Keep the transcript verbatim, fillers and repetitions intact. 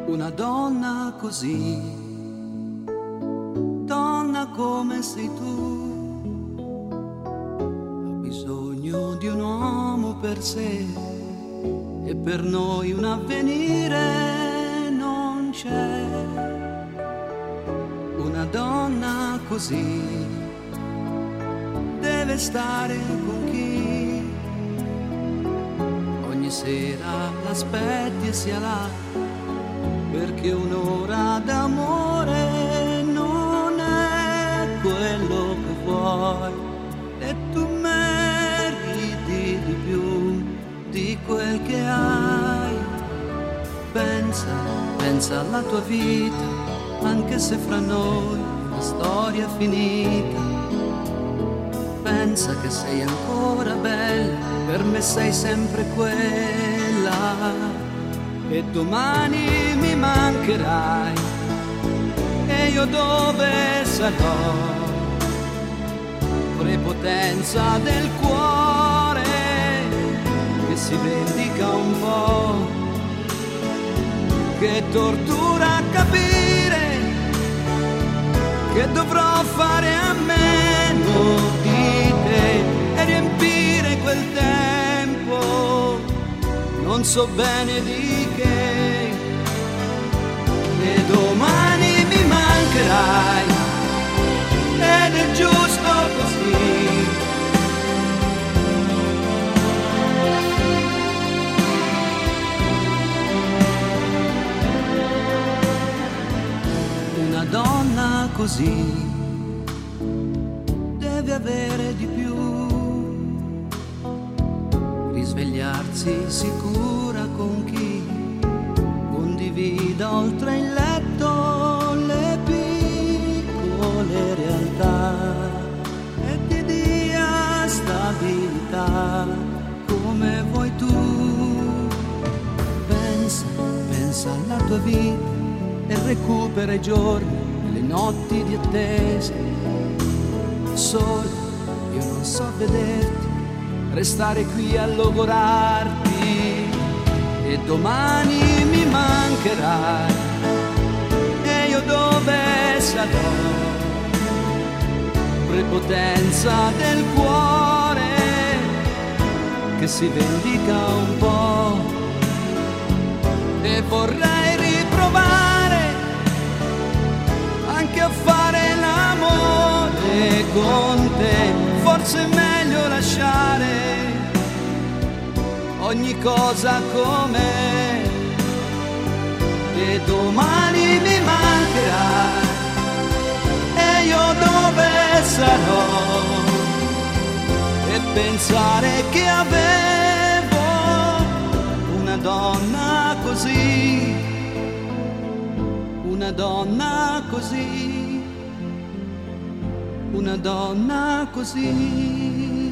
Una donna così, donna come sei tu, ha bisogno di un uomo per sé e per noi un avvenire non c'è. Una donna così deve stare con chi ogni sera l'aspetti e sia là, perché un'ora d'amore non è quello che vuoi e tu meriti di più di quel che hai. Pensa, pensa alla tua vita, anche se fra noi la storia è finita. Pensa che sei ancora bella, per me sei sempre quella. E domani mi mancherai e io dove sarò? Prepotenza del cuore che si vendica un po', che tortura capire che dovrò fare a meno di te e riempire quel tempo non so bene di che. E domani mi mancherai ed è giusto così. Una donna così deve avere di più, risvegliarsi sicura con chi condivida oltre il letto le piccole realtà e ti dia stabilità come vuoi tu. Pensa, pensa alla tua vita e recupera i giorni e le notti di attesa. Solo io non so vederti, restare qui a logorarti e domani mi mancherai e io dove sarò? Prepotenza del cuore che si vendica un po' e vorrei riprovare anche a fare l'amore con te. Forse è meglio lasciare ogni cosa com'è e domani mi mancherai e io dove sarò? E pensare che avevo una donna così, una donna così, una donna così.